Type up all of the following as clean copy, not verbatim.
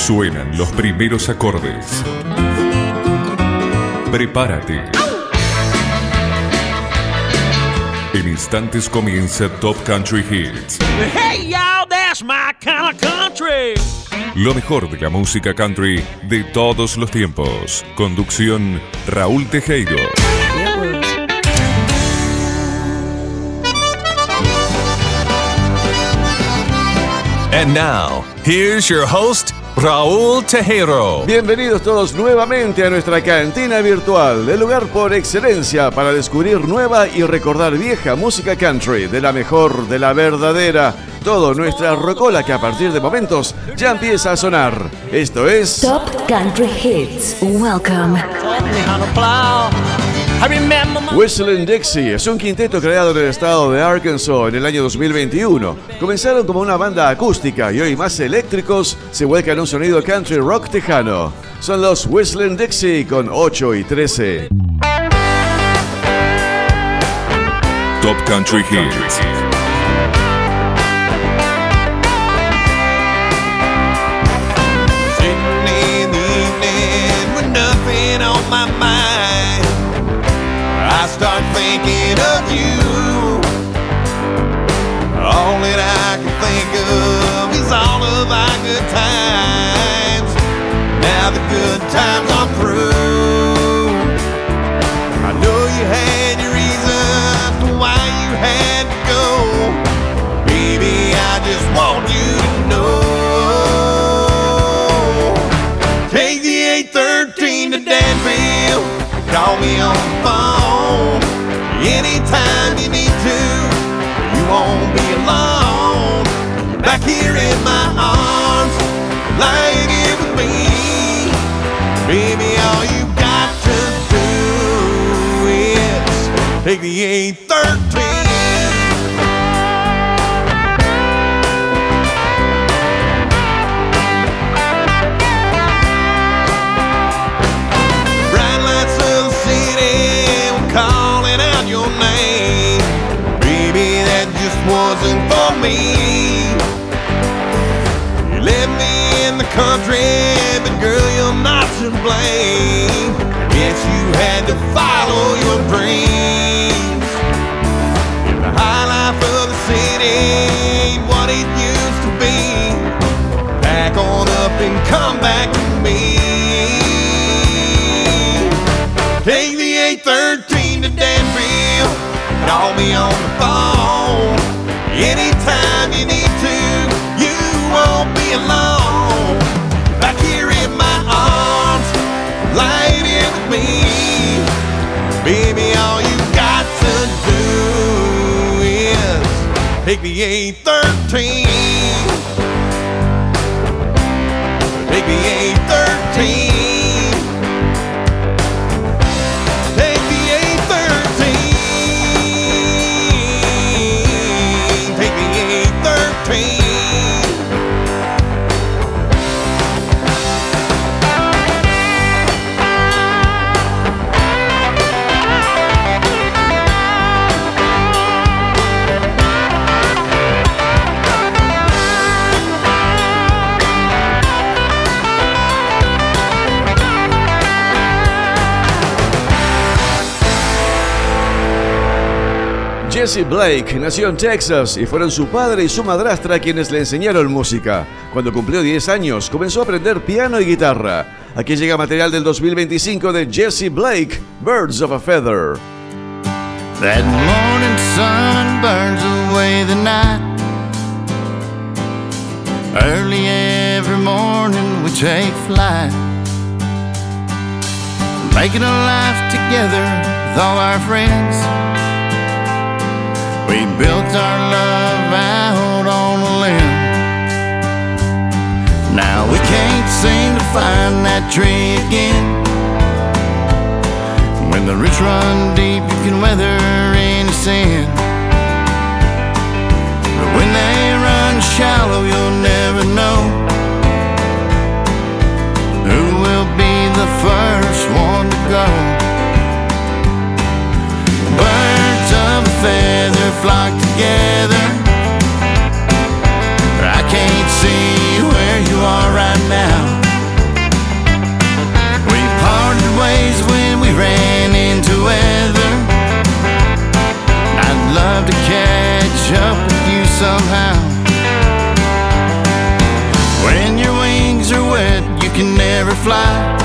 Suenan los primeros acordes. Prepárate. En instantes comienza Top Country Hits. Hey y'all, that's my kind of country. Lo mejor de la música country de todos los tiempos. Conducción Raúl Tejero. And now, here's your host, Raúl Tejero. Bienvenidos todos nuevamente a nuestra cantina virtual, el lugar por excelencia para descubrir nueva y recordar vieja música country, de la mejor, de la verdadera, todo nuestra rocola que a partir de momentos ya empieza a sonar. Esto es Top Country Hits. Welcome. Whistling Dixie es un quinteto creado en el estado de Arkansas en el año 2021. Comenzaron como una banda acústica y hoy más eléctricos se vuelcan a un sonido country rock tejano. Son los Whistling Dixie con 8 y 13. Top Country Hits. Start thinking of you. All that I can think of is all of our good times. Now the good times are through. I know you had your reasons for why you had to go. Baby, I just want you to know. Take the 813 to Danville. Call me on the phone. Anytime you need to, you won't be alone. Back here in my arms, lying here with me. Baby, all you got to do is take the 813. Wasn't for me. You left me in the country, but girl, you're not to blame. Guess you had to follow your dreams. If the high life of the city ain't what it used to be, pack on up and come back to me. Take the 813 to Danville. Call me on the phone. Anytime you need to, you won't be alone. Back here in my arms, lying here with me. Baby, all you got to do is take the 813. Take the 813. Jesse Blake nació en Texas y fueron su padre y su madrastra quienes le enseñaron música. Cuando cumplió 10 años, comenzó a aprender piano y guitarra. Aquí llega material del 2025 de Jesse Blake, Birds of a Feather. That morning sun burns away the night. Early every morning we take flight, making a life together with all our friends. We built our love out on a limb. Now we can't seem to find that tree again. When the roots run deep, you can weather any sin. But when they run shallow, you'll never know who will be the first one to go. Birds of a feather flock together. I can't see where you are right now. feather fly.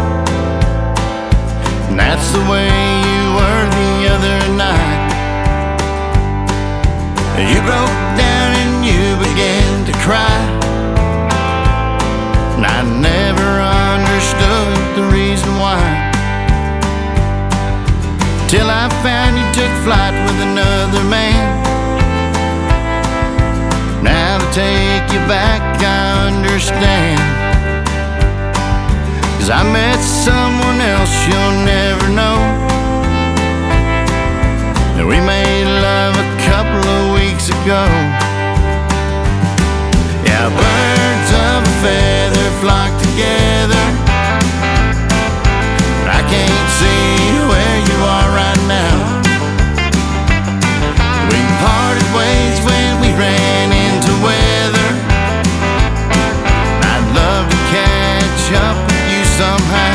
And that's the way you were the other night. You broke down and you began to cry. And I never understood the reason why, till I found you took flight with another man. Now to take you back I understand, 'cause I met someone else you'll never know. And we made love a couple of weeks ago. Yeah, birds of a feather flock together, but I can't see where you are right now. We parted ways when we ran into weather. I'd love to catch up with you somehow.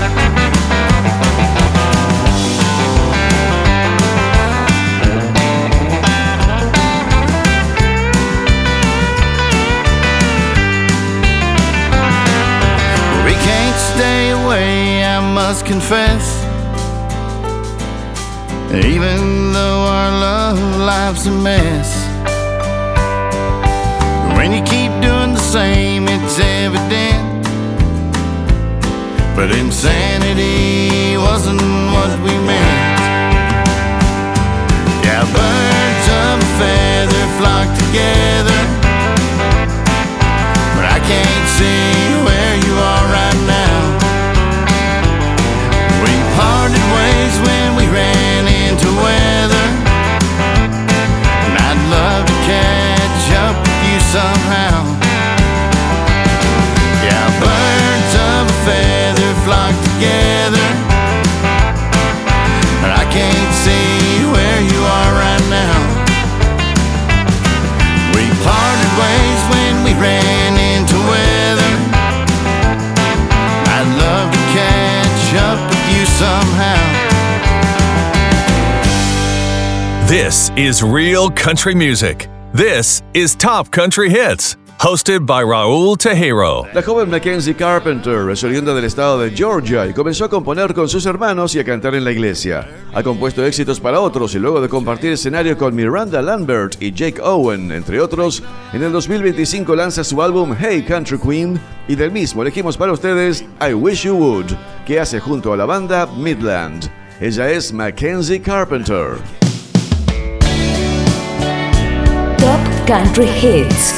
We can't stay away, I must confess. Even though our love life's a mess, when you keep doing the same, it's evident. But insanity wasn't what we meant. Yeah, birds of a feather flock together, but I can't see where you are right now. We parted ways when we ran into weather, and I'd love to catch up with you somehow. Yeah, birds of a feather flock together, but I can't see where you are right now. We parted ways when we ran into weather. I'd love to catch up with you somehow. This is real country music. This is Top Country Hits, hosted by Raúl Tejero. La joven Mackenzie Carpenter es oriunda del estado de Georgia y comenzó a componer con sus hermanos y a cantar en la iglesia. Ha compuesto éxitos para otros y luego de compartir escenario con Miranda Lambert y Jake Owen, entre otros, en el 2025 lanza su álbum Hey Country Queen y del mismo elegimos para ustedes I Wish You Would, que hace junto a la banda Midland. Ella es Mackenzie Carpenter. Top Country Hits.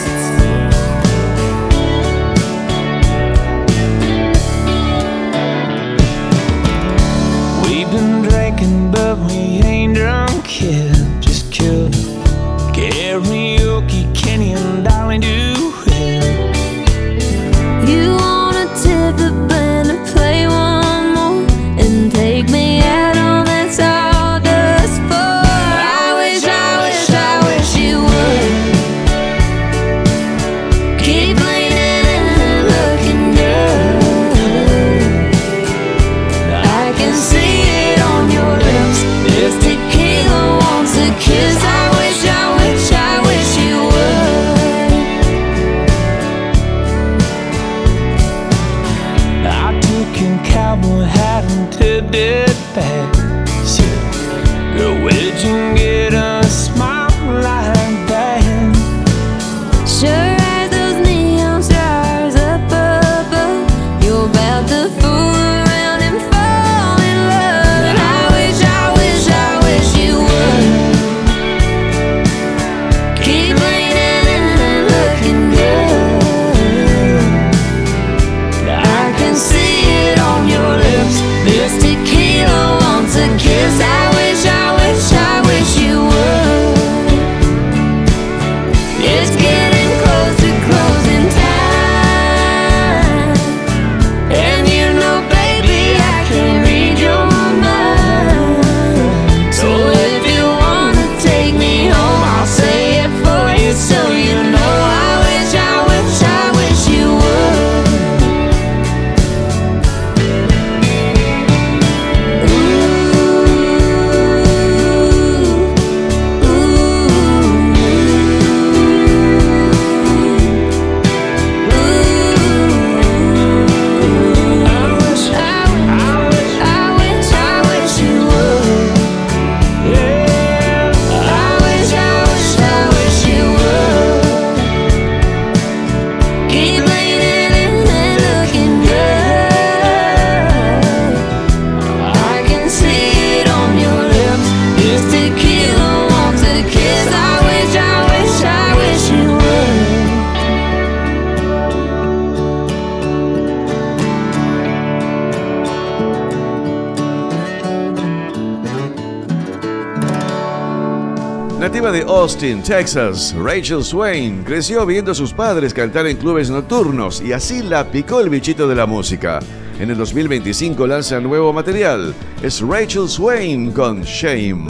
We've been drinking, but we ain't drunk yet. Just killed karaoke, Kenny and Dolly do it. You wanna tip the band and play one more and take me out on that sawdust floor. I wish you would keep leaning and looking good. I can see it on your lips. This tequila wants a kiss. I wish you would. I took your cowboy hat and tipped it back. Said, girl, where'd you get a smile like that? Sure as those neon stars up above, you're about to fool around and fall in love. I wish you would keep leaning and looking good. I can see it on your lips. This tequila wants Keep leaning in and looking good. I can see it on your lips. This tequila wants a kiss. I wish you would. Nativa de Austin, Texas, Rachel Swain creció viendo a sus padres cantar en clubes nocturnos y así la picó el bichito de la música. En el 2025 lanza nuevo material. Es Rachel Swain con Shame.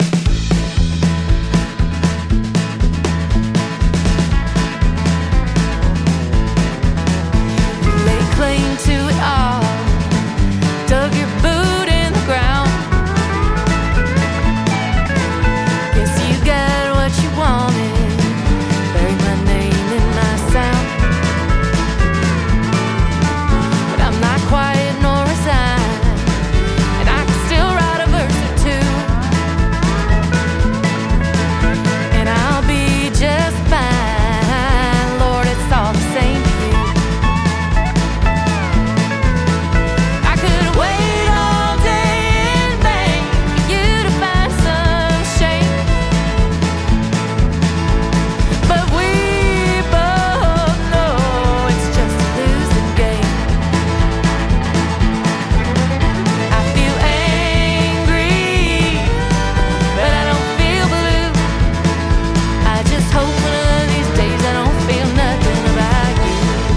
Lay claim to it all. Dug your boot in the ground. Guess you got what you wanted. Buried my name in my sound. But I'm not quiet nor resigned, and I can still write a verse or two. And I'll be just fine. Lord, it's all the same to you. I could wait all day in vain for you to find some shame. But we both know it's just a losing game. I feel angry, but I don't feel blue. I just hope one of these days I don't feel nothing about you.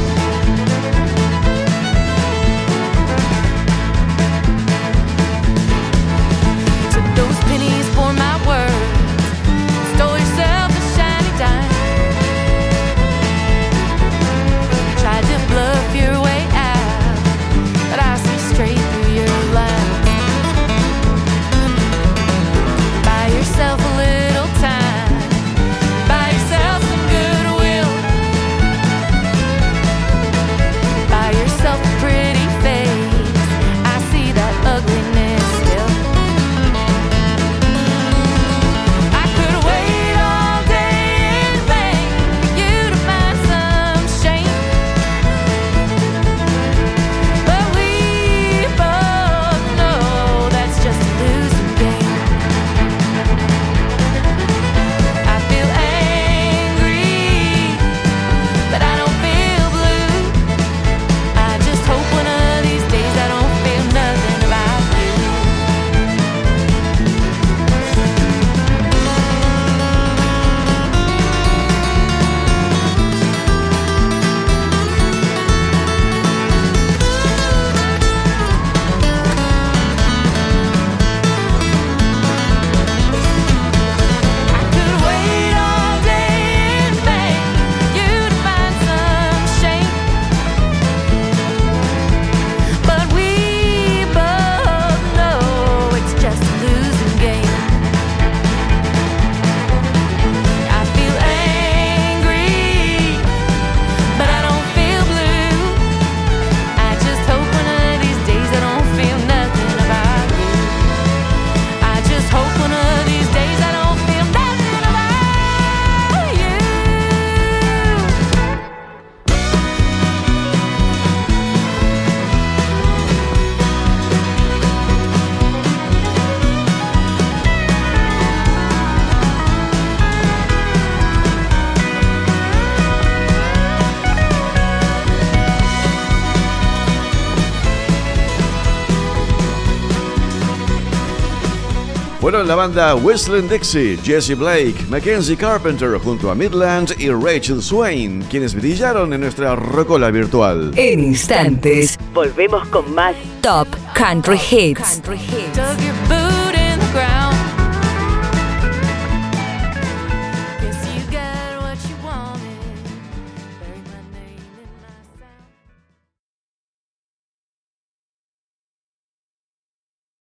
Took those pennies for my words. Stole yourself a shiny dime. Tried to bluff your way out, but I see straight through your lies. Buy yourself a little time. Buy yourself some goodwill. Buy yourself a pretty face. I see that ugliness still. I could wait all day in vain for you to find some shame. But we both know that's just a losing game. I feel angry, but I don't feel blue. I just hope one of these days I don't feel nothing about you. I could wait all day in vain for you to find some shame. But we both know it's just a losing game. I feel angry, but I don't feel blue. I just hope one of these days I don't feel nothing about you. I just hope one of these days I don't feel nothing about you. Fueron la banda Whistling Dixie, Jesse Blake, Mackenzie Carpenter junto a Midland y Rachel Swain, quienes brillaron en nuestra rocola virtual. En instantes, volvemos con más Top Country Hits. Dug your boot